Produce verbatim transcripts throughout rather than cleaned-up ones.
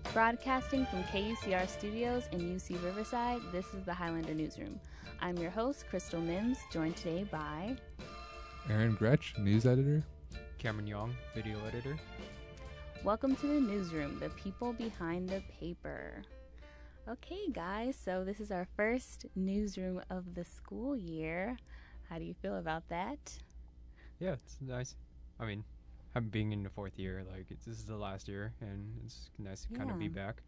Broadcasting from K U C R Studios in U C Riverside, this is the Highlander Newsroom. I'm your host, Crystal Mims, joined today by Aaron Gretsch, news editor. Cameron Young, video editor. Welcome to the Newsroom, the people behind the paper. Okay, guys, so this is our first newsroom of the school year. How do you feel about that? Yeah, it's nice. I mean, I'm being in the fourth year, like it's, this is the last year, and it's nice to kind of be Yeah. back.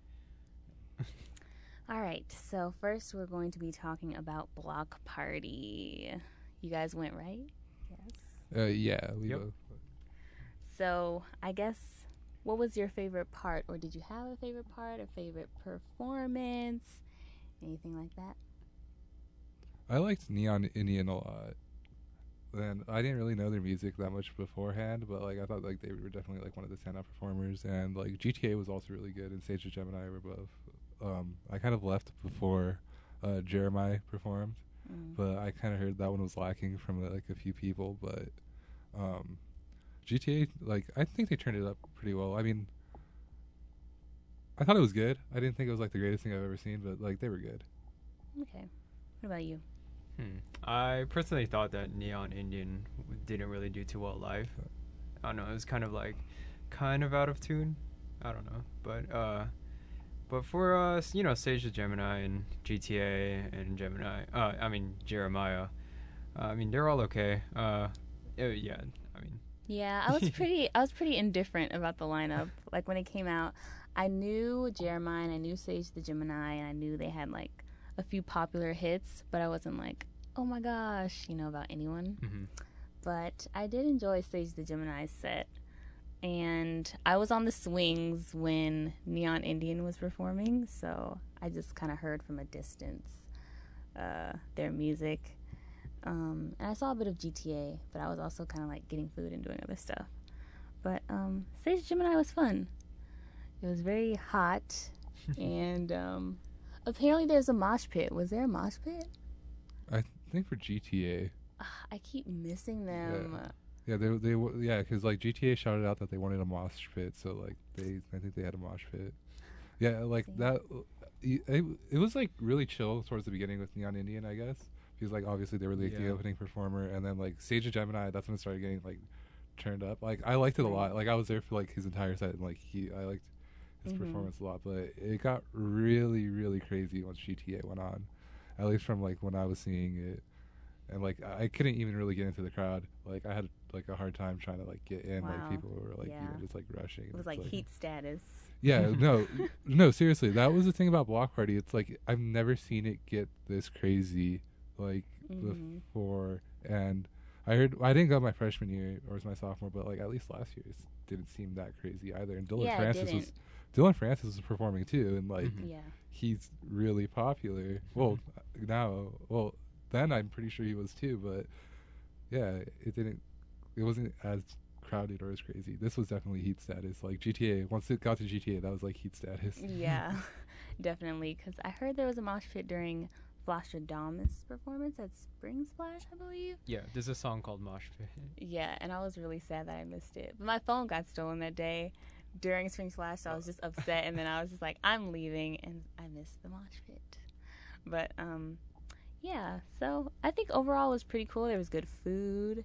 All right, so first we're going to be talking about Block Party. You guys went, right? Yes. Uh, yeah, we Yep. both. So I guess, what was your favorite part, or did you have a favorite part, a favorite performance, anything like that? I liked Neon Indian a lot. And I didn't really know their music that much beforehand, but like I thought like they were definitely like one of the standout performers, and like G T A was also really good, and Sage the Gemini were both. Um, I kind of left before uh, Jeremiah performed, Mm. but I kind of heard that one was lacking from like a few people. But um, G T A, like I think they turned it up pretty well. I mean, I thought it was good. I didn't think it was like the greatest thing I've ever seen, but like they were good. Okay. What about you? Hmm. I personally thought that Neon Indian w- didn't really do too well live. I don't know, it was kind of like, kind of out of tune. I don't know, but uh, but for us, you know, Sage the Gemini and G T A and Gemini, uh, I mean Jeremiah, uh, I mean they're all okay. Uh, uh, yeah, I mean. Yeah, I was pretty I was pretty indifferent about the lineup. Like when it came out, I knew Jeremiah and I knew Sage the Gemini and I knew they had like a few popular hits, but I wasn't like, oh my gosh, you know, about anyone. Mhm. But I did enjoy Sage the Gemini's set. And I was on the swings when Neon Indian was performing, so I just kind of heard from a distance uh, their music. Um, and I saw a bit of G T A, but I was also kind of like getting food and doing other stuff. But um, Sage Gemini was fun. It was very hot, and um, apparently there's a mosh pit. Was there a mosh pit? I think for G T A. Ugh, I keep missing them. Yeah, they they w- yeah, because like G T A shouted out that they wanted a mosh pit, so like they I think they had a mosh pit. Yeah, like See? that. It, it was like really chill towards the beginning with Neon Indian, I guess, because like obviously they were like the Yeah. opening performer, and then like Sage of Gemini, that's when it started getting like turned up. Like I liked it a Right. lot. Like I was there for like his entire set, and like he I liked his Mhm. performance a lot, but it got really really crazy once G T A went on, at least from like when I was seeing it. And like I couldn't even really get into the crowd. Like I had like a hard time trying to like get in. Wow. Like people were like you Yeah. know just like rushing. It and was it's, like heat status. Yeah, no, no, seriously, that was the thing about Block Party. It's like I've never seen it get this crazy like Mhm. before. And I heard I didn't go my freshman year or was my sophomore, but like at least last year it didn't seem that crazy either. And Dylan Yeah, it Francis was didn't. Dylan Francis was performing too, and like Mhm. Yeah. he's really popular. Well, now, well, then I'm pretty sure he was too, but yeah, it didn't, it wasn't as crowded or as crazy. This was definitely heat status. Like G T A, once it got to G T A, that was like heat status. Yeah, definitely. Because I heard there was a mosh pit during Flashadamus' performance at Spring Splash, I believe. Yeah, there's a song called Mosh Pit. Yeah, and I was really sad that I missed it. But my phone got stolen that day during Spring Splash, so I was just upset. And then I was just like, I'm leaving, and I missed the mosh pit. But, um, yeah, so I think overall it was pretty cool. There was good food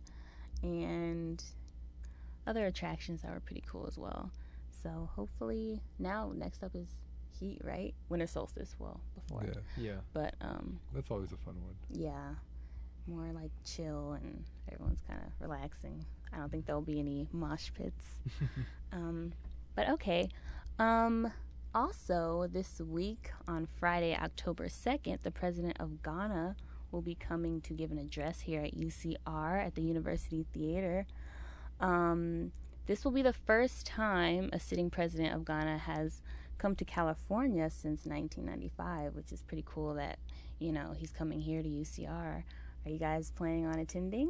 and other attractions that were pretty cool as well. So hopefully now next up is Heat, right? Winter Solstice, well, before. Yeah, Yeah. But, um, that's always a fun one. yeah, more like chill and everyone's kind of relaxing. I don't think there'll be any mosh pits. Um, but okay. Um, also, this week on Friday, October second, the president of Ghana will be coming to give an address here at U C R at the University Theater. Um, this will be the first time a sitting president of Ghana has come to California since nineteen ninety-five, which is pretty cool that, you know, he's coming here to U C R. Are you guys planning on attending?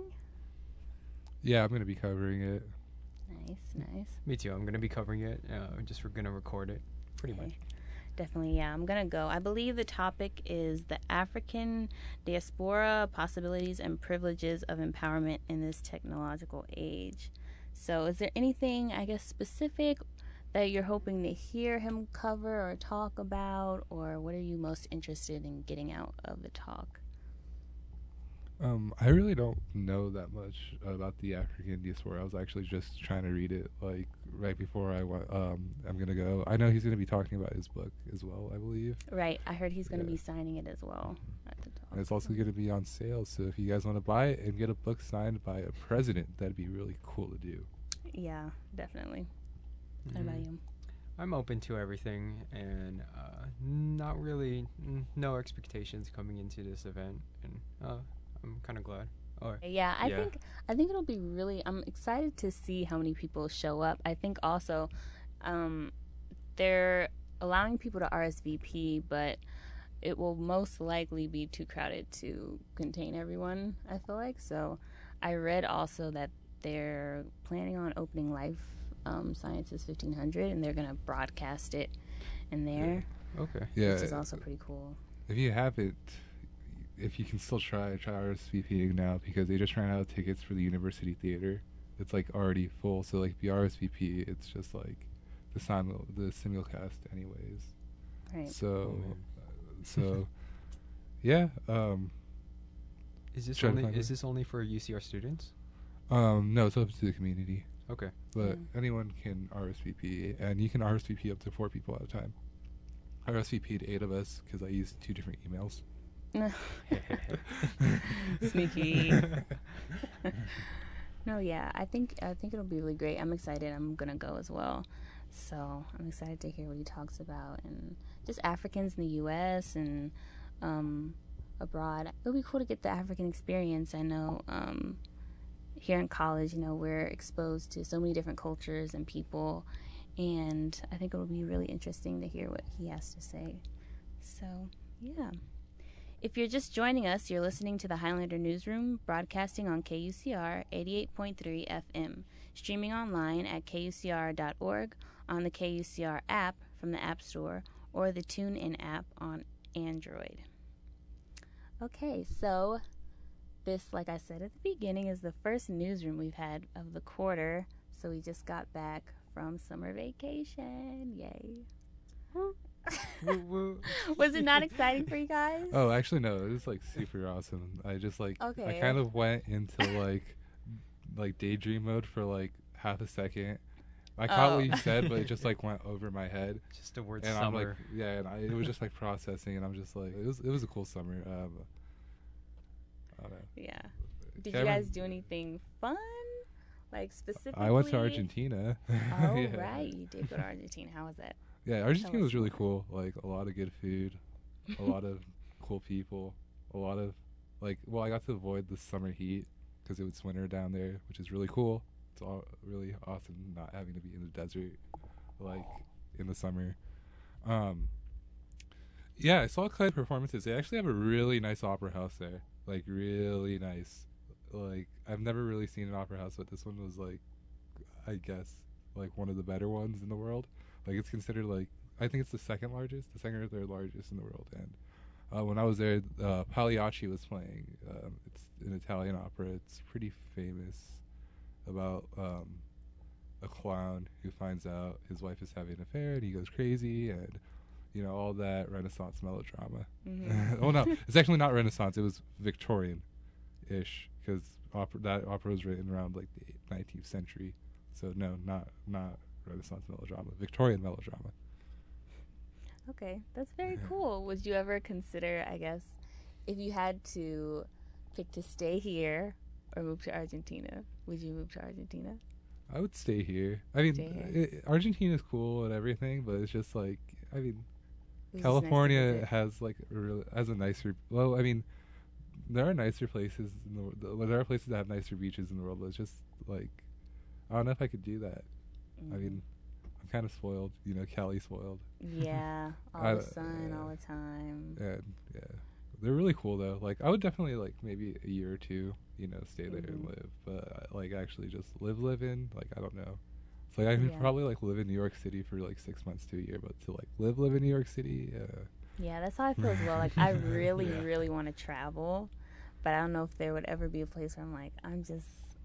Yeah, I'm gonna be covering it. Nice, nice. Me too. I'm gonna be covering it. Uh, just we're gonna record it, pretty Okay. much. Definitely, yeah. I'm gonna go. I believe the topic is the African diaspora, possibilities and privileges of empowerment in this technological age. So, is there anything, I guess, specific that you're hoping to hear him cover or talk about, or what are you most interested in getting out of the talk? Um, I really don't know that much about the African diaspora. I was actually just trying to read it like right before I wa- um I'm gonna go. I know he's gonna be talking about his book as well, I believe. Right, I heard he's going to Yeah. be signing it as well at the talk. And it's also gonna be on sale, so if you guys want to buy it and get a book signed by a president, that'd be really cool to do. Yeah, definitely. What Mhm. about you? I'm open to everything, and uh, not really n- no expectations coming into this event, and uh, I'm kind of glad. Oh, Yeah, I Yeah. think I think it'll be really. I'm excited to see how many people show up. I think also, um, they're allowing people to R S V P, but it will most likely be too crowded to contain everyone. I feel like so. I read also that they're planning on opening Life um, Sciences fifteen hundred, and they're gonna broadcast it in there, okay. Yeah, which is also pretty cool. if you haven't, if you can still try, try RSVPing now because they just ran out of tickets for the University Theater. It's like already full, so like the R S V P, it's just like the simul the simulcast anyways. Right. So, Oh, man. uh, so yeah. Um, Is this Try to only find is it. this only for U C R students? um, no, it's up to the community, Okay. but Yeah. anyone can R S V P, and you can R S V P up to four people at a time. I R S V P'd eight of us because I used two different emails. Sneaky. No, yeah, I think I think it'll be really great. I'm excited. I'm gonna go as well. So I'm excited to hear what he talks about and just Africans in the U S and um, abroad. It'll be cool to get the African experience. I know um, here in college, you know, we're exposed to so many different cultures and people, and I think it'll be really interesting to hear what he has to say. So, yeah. If you're just joining us, you're listening to the Highlander Newsroom, broadcasting on K U C R eighty-eight point three F M, streaming online at K U C R dot org, on the K U C R app from the App Store, or the TuneIn app on Android. Okay, so this, like I said at the beginning, is the first newsroom we've had of the quarter, so we just got back from summer vacation. Yay. Woo, woo. Was it not exciting for you guys? Oh, actually, no. It was like super awesome. I just like I Okay. kind of went into like like daydream mode for like half a second. I caught Oh. what you said, but it just like went over my head, Just the word and I'm like, summer. yeah, and I, it was just like processing, and I'm just like, it was it was a cool summer. Um, I don't know. Yeah. Did Cameron- you guys do anything fun? Like specifically? I went to Argentina. Oh, Yeah. right. You did go to Argentina. How was that? Yeah, Argentina us was really more. cool. Like a lot of good food, a lot of cool people, a lot of like. Well, I got to avoid the summer heat because it was winter down there, which is really cool. It's all really awesome not having to be in the desert, like in the summer. Um, yeah, I saw Clay performances. They actually have a really nice opera house there, like really nice. Like I've never really seen an opera house, but this one was like, I guess, like one of the better ones in the world. Like it's considered like I think it's the second largest, the second or third largest in the world. And uh, when I was there, uh, Pagliacci was playing. Um, it's an Italian opera. It's pretty famous about um, a clown who finds out his wife is having an affair and he goes crazy and you know all that Renaissance melodrama. Mhm. Oh no, it's actually not Renaissance. It was Victorian-ish because opera, that opera was written around like the nineteenth century. So no, not not Renaissance melodrama, Victorian melodrama. Okay, that's very Yeah. cool. Would you ever consider, I guess, if you had to pick to stay here or move to Argentina, would you move to Argentina? I would stay here. I mean, Stay here. i Argentina's cool and everything, but it's just like I mean, It was just nice to California visit. has like a real, has a nicer. Well, I mean, there are nicer places in the world. There are places that have nicer beaches in the world, but it's just like I don't know if I could do that. I Mhm. mean, I'm kind of spoiled, you know, Cali spoiled. Yeah, all I- the sun, all uh, the time. And yeah, they're really cool though. Like I would definitely like maybe a year or two, you know, stay there and Mhm. live. But uh, like actually just live, live in. Like I don't know. It's like I could Yeah. probably like live in New York City for like six months to a year, but to like live, live in New York City. Uh, Yeah, that's how I feel as well. Like I really, Yeah. really want to travel, but I don't know if there would ever be a place where I'm like, I'm just,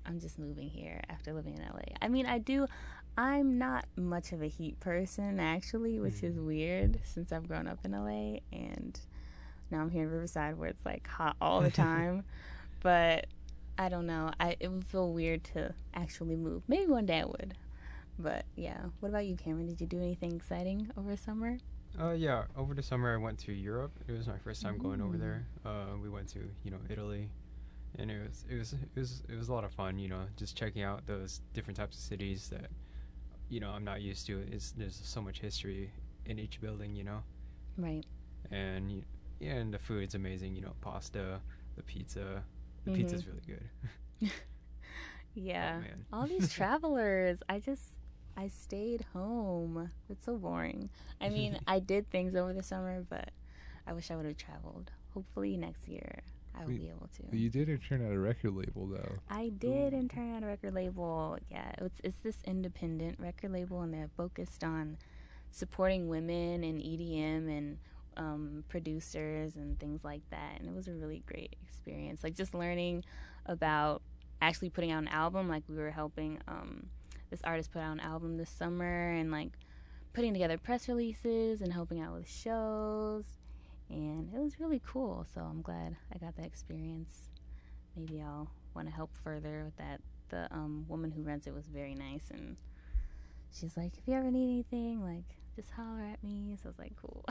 I'm just moving here after living in L A. I mean, I do. I'm not much of a heat person, actually, which mm. is weird since I've grown up in L A, and now I'm here in Riverside where it's like hot all the time. But I don't know. I it would feel weird to actually move. Maybe one day I would. But yeah. What about you, Cameron? Did you do anything exciting over summer? Uh, yeah. Over the summer, I went to Europe. It was my first time mm. going over there. Uh, we went to you know Italy. And it was it was it was it was a lot of fun, you know, just checking out those different types of cities that, you know, I'm not used to. It's there's so much history in each building, you know. Right. And yeah, and the food's amazing, you know, pasta, the pizza. The mm-hmm. pizza's really good. Yeah. Oh, man. All these travelers, I just I stayed home. It's so boring. I mean, I did things over the summer, but I wish I would have traveled. Hopefully next year I will be able to. You did intern at a record label, though. I did intern at a record label. Yeah, it's it's this independent record label, and they're focused on supporting women in E D M and um, producers and things like that. And it was a really great experience. Like just learning about actually putting out an album. Like we were helping um, this artist put out an album this summer, and like putting together press releases and helping out with shows. And it was really cool, so I'm glad I got that experience. Maybe I'll want to help further with that. The um, woman who runs it was very nice, and she's like, if you ever need anything, like, just holler at me. So I was like, cool.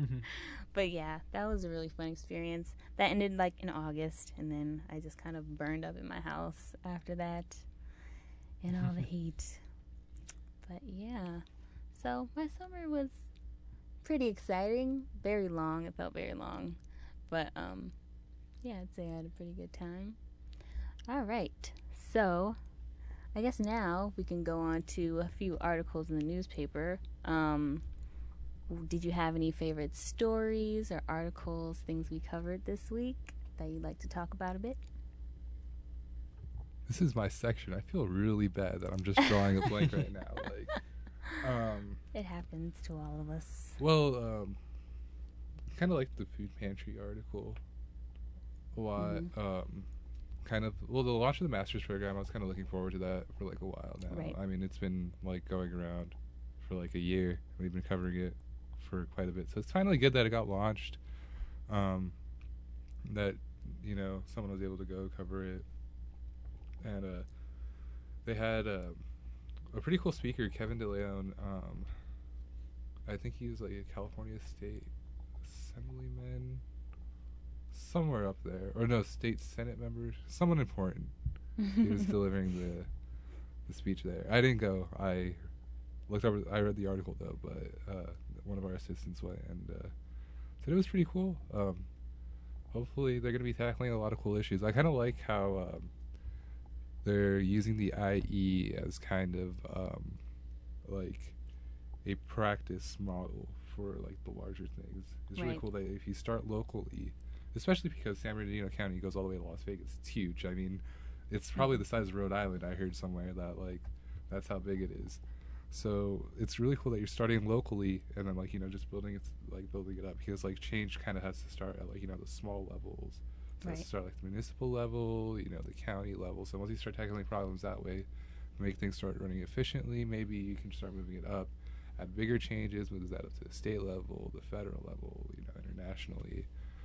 But yeah, that was a really fun experience. That ended like in August, and then I just kind of burned up in my house after that in all the heat. But yeah, so my summer was pretty exciting, very long. It felt very long, but um yeah, I'd say I had a pretty good time. All right, so I guess now we can go on to a few articles in the newspaper. Um did you have any favorite stories or articles, things we covered this week that you'd like to talk about a bit? This is my section. I feel really bad that I'm just drawing a blank right now. Like Um, it happens to all of us. Well, um, kind of like the food pantry article. A lot, mm-hmm. um, kind of. Well, the launch of the master's program, I was kind of looking forward to that for like a while now. Right. I mean, it's been like going around for like a year. We've been covering it for quite a bit, so it's finally good that it got launched. Um, that you know someone was able to go cover it, and uh, they had. Uh, A pretty cool speaker, Kevin DeLeon. Um, I think he was like a California State Assemblyman, somewhere up there, or no, State Senate member, someone important. He was delivering the the speech there. I didn't go. I looked over. I read the article though, but uh, one of our assistants went and uh, said it was pretty cool. Um, hopefully, they're going to be tackling a lot of cool issues. I kind of like how. Um, They're using the I E as kind of um, like a practice model for like the larger things. It's right. really cool that if you start locally, especially because San Bernardino County goes all the way to Las Vegas, it's huge. I mean, it's probably the size of Rhode Island. I heard somewhere that like that's how big it is. So it's really cool that you're starting locally and then like you know just building it like building it up because like change kind of has to start at like you know the small levels. So right. start like the municipal level, you know, the county level. So once you start tackling problems that way, make things start running efficiently, maybe you can start moving it up. Add bigger changes, move that up to the state level, the federal level, you know, internationally.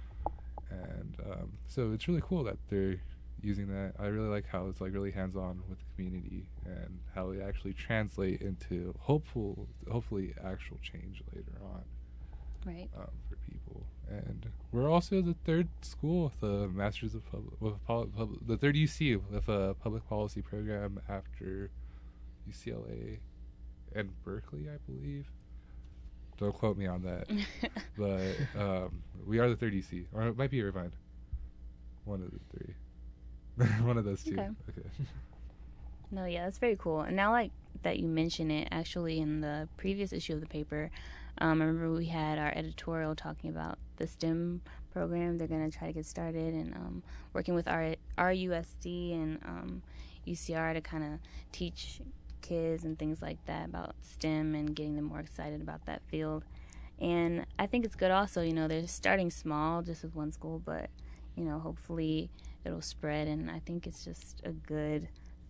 And um, so it's really cool that they're using that. I really like how it's like really hands-on with the community and how it actually translate into hopeful, hopefully actual change later on. Right. Um, for people. And we're also the third school with a Masters of Public, with pol- pub- the third U C with a public policy program after U C L A and Berkeley, I believe. Don't quote me on that. But um, we are the third U C. Or it might be Irvine. One of the three. One of those two. Okay. okay. No, yeah, that's very cool. And now, like, that you mention it, actually, in the previous issue of the paper, um, I remember we had our editorial talking about the STEM program they're going to try to get started, and um, working with our R U S D and um, U C R to kind of teach kids and things like that about STEM and getting them more excited about that field. And I think it's good also, you know, they're starting small just with one school, but, you know, hopefully it'll spread, and I think it's just a good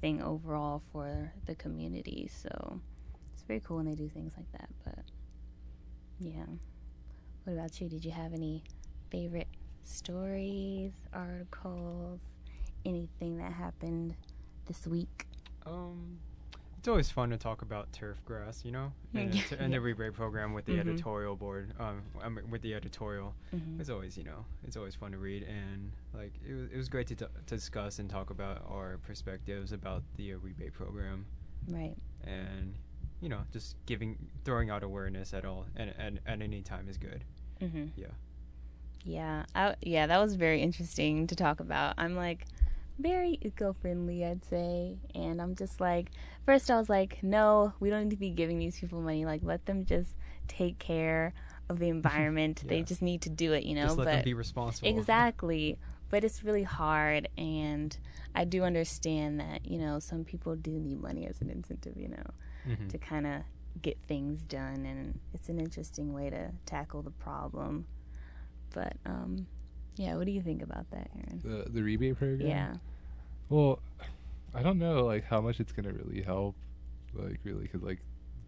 thing overall for the community. So it's very cool when they do things like that. But yeah. What about you? Did you have any favorite stories, articles, anything that happened this week? Um, it's always fun to talk about turf grass, you know, and, Yeah. it's- and the rebate program with the Mhm. editorial board. Um, I mean, with the editorial, Mm-hmm. it's always, you know, it's always fun to read, and like it was, it was great to, t- to discuss and talk about our perspectives about the uh, rebate program, Right. and you know, just giving, throwing out awareness at all, and and at any time is good. Mm-hmm. Yeah. Yeah. I, yeah, that was very interesting to talk about. I'm like very eco-friendly, I'd say. And I'm just like, first I was like, no, we don't need to be giving these people money. Like, let them just take care of the environment. They Yeah. just need to do it, you know? Just let but them be responsible. Exactly. But it's really hard, and I do understand that, you know, some people do need money as an incentive, you know, Mhm. to kind of get things done, and it's an interesting way to tackle the problem. But, um, yeah, what do you think about that, Aaron? The the rebate program. Yeah. Well, I don't know like how much it's gonna really help, like really, because like,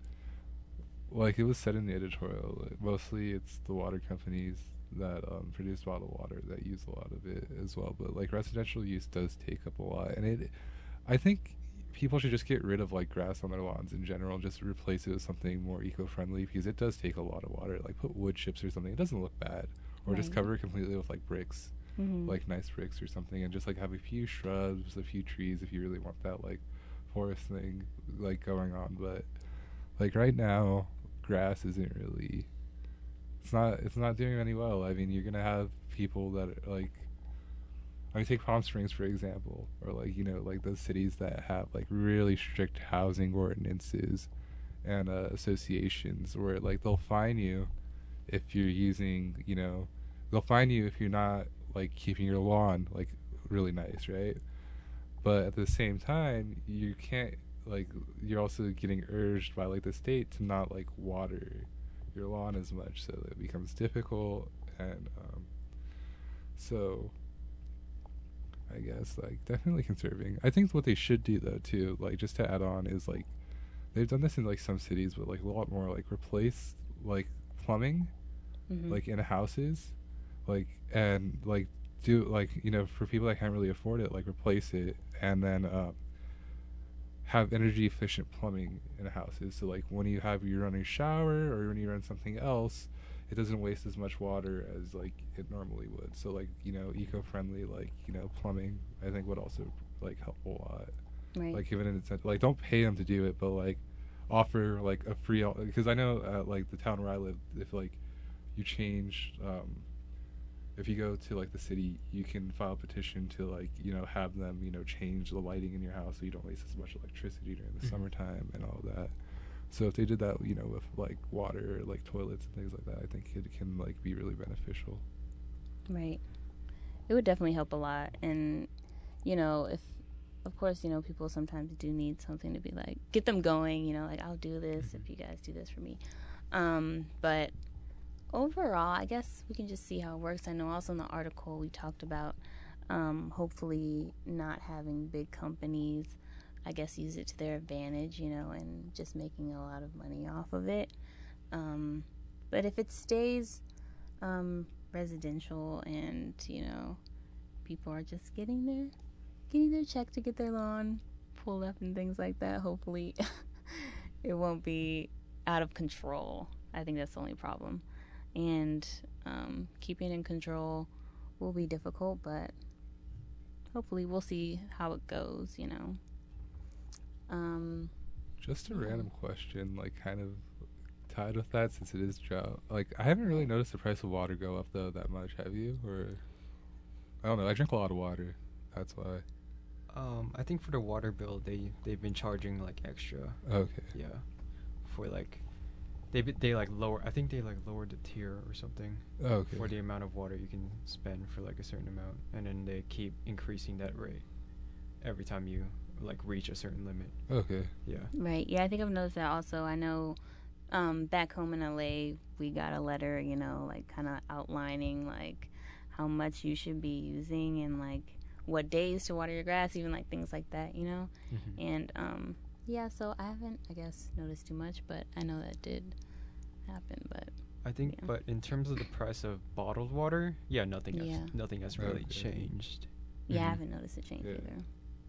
like it was said in the editorial, like, mostly it's the water companies that um, produce bottled water that use a lot of it as well. But like residential use does take up a lot, and it, I think people should just get rid of like grass on their lawns in general and just replace it with something more eco-friendly, because it does take a lot of water. Like put wood chips or something. It doesn't look bad, or just Right. cover it completely with like bricks. Mm-hmm. Like nice bricks or something, and just like have a few shrubs, a few trees if you really want that like forest thing like going on. But like right now, grass isn't really, it's not it's not doing any well. I mean, you're gonna have people that are like, I mean, take Palm Springs for example, or like, you know, like those cities that have like really strict housing ordinances and uh, associations where like they'll fine you if you're using, you know, they'll fine you if you're not like keeping your lawn like really nice, right? But at the same time, you can't like, you're also getting urged by like the state to not like water your lawn as much, so that it becomes difficult. And um, so I guess like definitely conserving. I think what they should do though too, like just to add on, is like they've done this in like some cities, but like a lot more, like replace like plumbing Mm-hmm. like in houses, like, and like do like, you know, for people that can't really afford it, like replace it, and then um, have energy efficient plumbing in houses, so like when you have you run a shower or when you run something else, it doesn't waste as much water as like it normally would. So like, you know, eco-friendly like, you know, plumbing I think would also like help a lot. Right. Like give it an incentive, like don't pay them to do it, but like offer like a free, because I know uh, like the town where I live, if like you change, um, if you go to like the city, you can file a petition to like, you know, have them, you know, change the lighting in your house so you don't waste as much electricity during the Mhm. summertime and all that. So if they did that, you know, with like water, like toilets and things like that, I think it can like be really beneficial. Right. It would definitely help a lot. And, you know, if, of course, you know, people sometimes do need something to be like, get them going, you know, like, I'll do this Mhm. if you guys do this for me. Um, but overall, I guess we can just see how it works. I know also in the article we talked about um, hopefully not having big companies, I guess, use it to their advantage, you know, and just making a lot of money off of it. Um, but if it stays um, residential and, you know, people are just getting their getting their check to get their lawn pulled up and things like that, hopefully it won't be out of control. I think that's the only problem. And um, keeping in control will be difficult, but hopefully we'll see how it goes, you know. Um, Just a Yeah. random question, like kind of tied with that, since it is drought. Like I haven't really noticed the price of water go up though that much. Have you? Or I don't know. I drink a lot of water. That's why. Um, I think for the water bill, they they've been charging like extra. Okay. Yeah, for like, they be- they like lower. I think they like lowered the tier or something Okay. for the amount of water you can spend for like a certain amount, and then they keep increasing that rate every time you like reach a certain limit. Okay. Yeah. right. Yeah, I think I've noticed that also. I know um, back home in L A, we got a letter, you know, like kind of outlining like how much you should be using and like what days to water your grass, even like things like that, you know. Mhm. And um, yeah, so I haven't, I guess, noticed too much, but I know that did happen. But I think, Yeah. but in terms of the price of bottled water, yeah, nothing has Yeah. nothing has really Okay. changed. yeah, I Mhm. haven't noticed a change Yeah. either.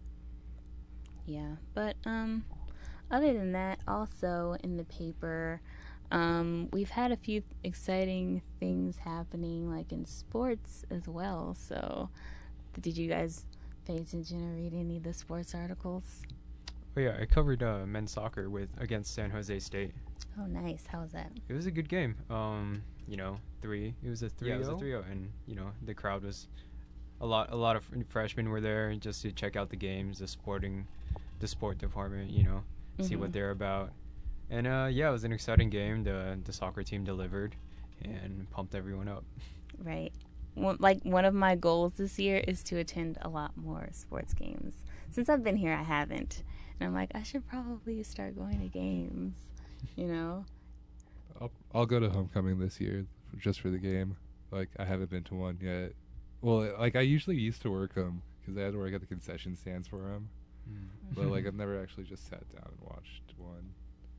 Yeah, but um, other than that, also in the paper, um, we've had a few exciting things happening, like in sports as well. So, did you guys pay attention or read any of the sports articles? Oh yeah, I covered uh, men's soccer with against San Jose State. Oh, nice. How was that? It was a good game. Um, you know, three. It was a three. Yeah, it was a three oh, and you know the crowd was a lot. A lot of f- freshmen were there just to check out the games, the sporting, the sport department. You know, see what Mhm. they're about. And uh, yeah, it was an exciting game. The the soccer team delivered and pumped everyone up. Right. One, like one of my goals this year is to attend a lot more sports games. Since I've been here, I haven't, and I'm like, I should probably start going to games. You know. I'll, I'll go to homecoming this year f- just for the game. Like I haven't been to one yet. Well, like I usually used to work them because I had to work at the concession stands for them. But like I've never actually just sat down and watched one.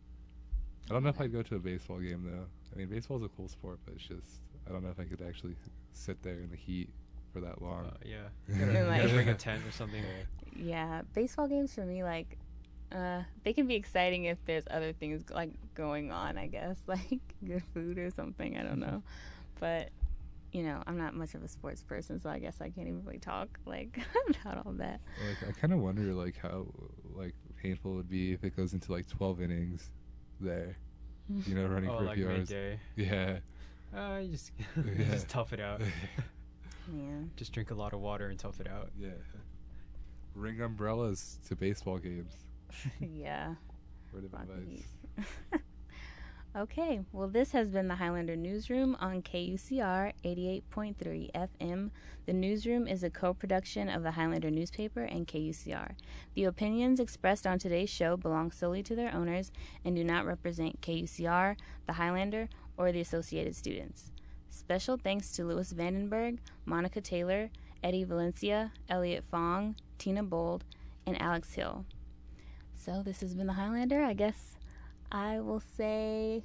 I don't know if I'd go to a baseball game though. I mean, baseball's a cool sport, but it's just I don't know if I could actually sit there in the heat for that long. Uh, yeah, Yeah. you gotta, you Like- gotta bring a tent or something. Yeah, baseball games for me, like, uh, they can be exciting if there's other things like going on. I guess like good food or something. I don't know, but you know, I'm not much of a sports person, so I guess I can't even really talk like about all that. Like I kind of wonder like how like painful it would be if it goes into like twelve innings there. You know, running Oh, for a like few hours. midday. Yeah. Uh, you just Yeah. just tough it out. Man, Just drink a lot of water and tough it out. Yeah. Ring umbrellas to baseball games. yeah. Word of Block the advice. heat. Okay, well, this has been the Highlander Newsroom on K U C R eighty-eight point three F M. The Newsroom is a co-production of the Highlander newspaper and K U C R. The opinions expressed on today's show belong solely to their owners and do not represent K U C R, the Highlander, or the associated students. Special thanks to Louis Vandenberg, Monica Taylor, Eddie Valencia, Elliot Fong, Tina Bold, and Alex Hill. So this has been the Highlander. I guess I will say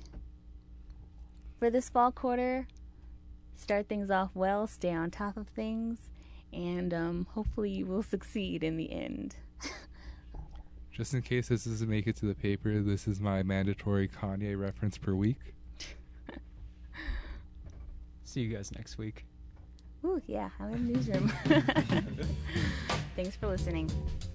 for this fall quarter, start things off well, stay on top of things, and um, hopefully you will succeed in the end. Just in case this doesn't make it to the paper, this is my mandatory Kanye reference per week. See you guys next week. Ooh, yeah, I'm in the newsroom. Thanks for listening.